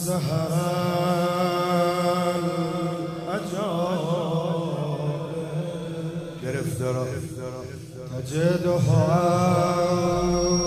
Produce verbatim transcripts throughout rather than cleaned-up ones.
سهر الأجار گرفتارا تجدها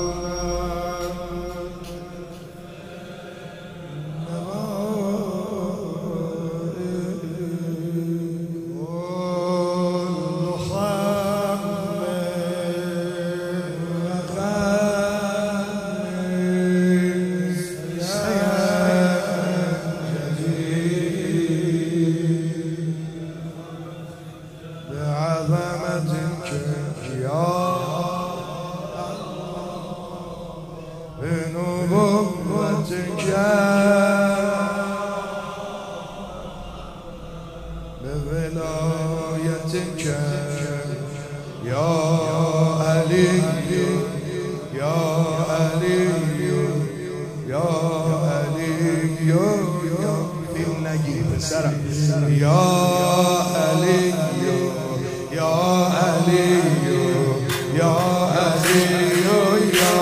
بولايتك يا علي يا علي يا علي فيلم نجيب سرع يا علي يا علي يا علي يا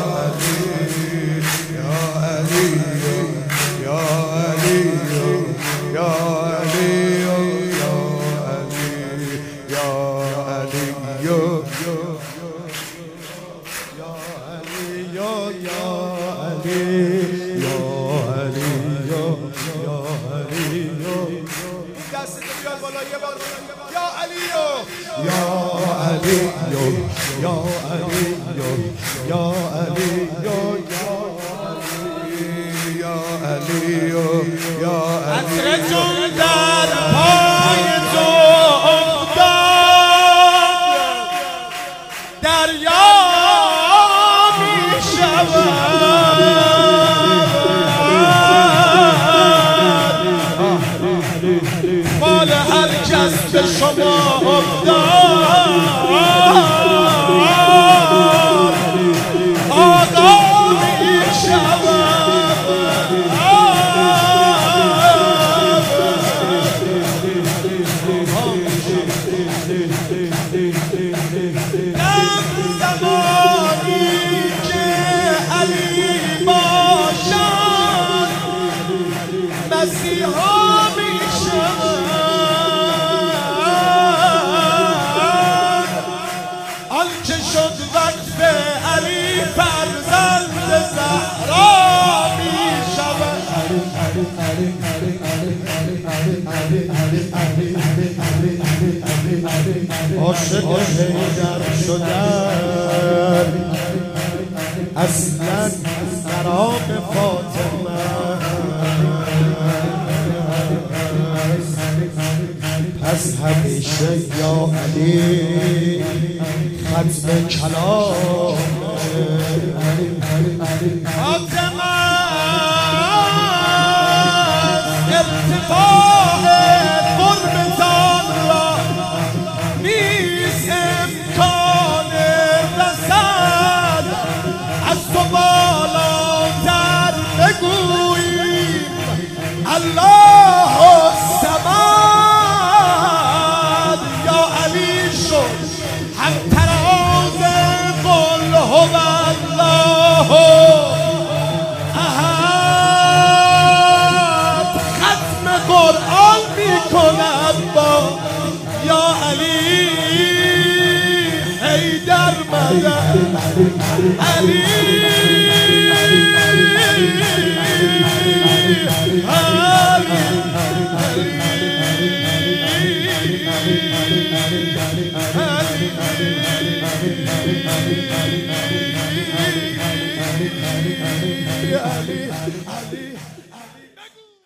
يا علي يا علي يا علي يا علي يا علي در پای تو افتاد دریا می شود مال هر کس به شما افتاد آقا می شود در زمانی که علی باشد مسیحا می شود آنچه شد وقت علی فرزند زهرا می شود عاشق حیدر شدن اصلا مرام فاطمه پس همیشه یا علی ختم کلام فاطمه ارتفاع قربتان را نیست امکان رسد از تو بالاتر بگوییم الله الصمد یا علی شد هم تراز قل هو الله احد ختم قرآن می کند با یا علی حیدر مدد علی Ali, Ali, Ali, Ali.